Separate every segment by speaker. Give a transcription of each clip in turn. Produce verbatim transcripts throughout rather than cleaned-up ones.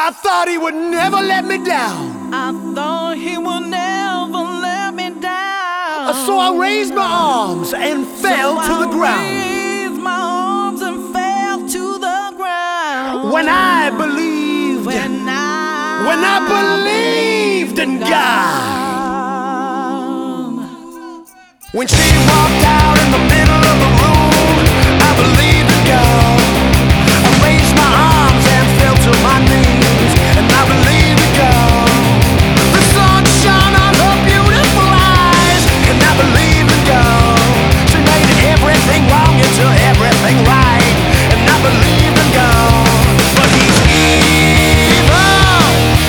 Speaker 1: I thought he would never let me down.
Speaker 2: I thought he would never let me down.
Speaker 1: So I raised my arms and fell
Speaker 2: so
Speaker 1: to the
Speaker 2: I
Speaker 1: ground.
Speaker 2: raised my arms and fell to the ground.
Speaker 1: When I believed,
Speaker 2: when I,
Speaker 1: when I believed in God. When she walked out in the middle of the room, I believed in God. I raised my arms and fell to my knees, and I believed in God. The sun shone on her beautiful eyes, and I believed in God. She made everything wrong into everything right, and I believed in God. But he's evil,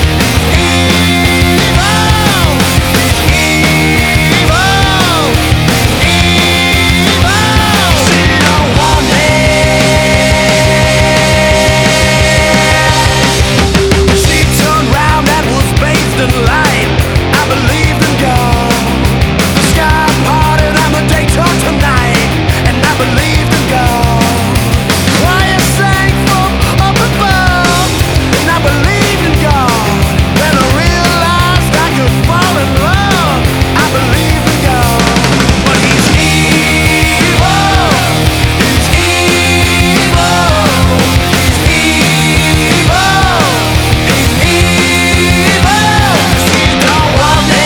Speaker 1: evil, he's evil, evil. She don't want me. She turned round and was bathed in light. I believed in God. The sky parted on the daytime tonight, and I believed in God. Choir sang from up above, and I believed in God. When I realized I could fall in love, I believed in God. But he's evil, he's evil, he's evil, he's evil. She don't want me.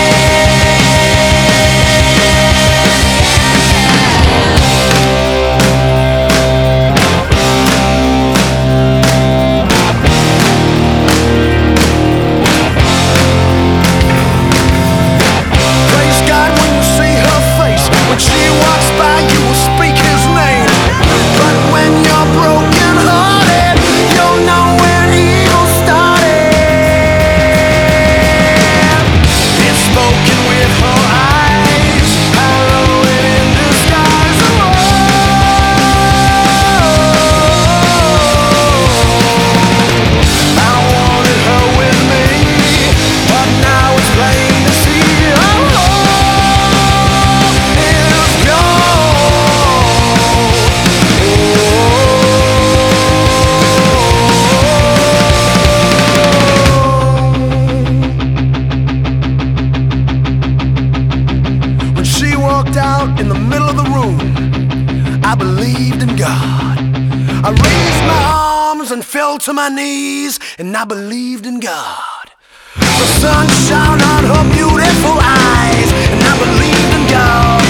Speaker 1: Praise God when you see her face. When she walks by, you will speak his name. But when you're broken hearted, you'll know when evil started. It's spoken with her eyes, hallowed in disguise. I wanted her with me, but now it's plain to see. Oh, it's gone. When she walked out in the middle of the room, I believed in God. I raised my arms and fell to my knees, and I believed in God. The sun shone on her beautiful eyes, and I believed in God.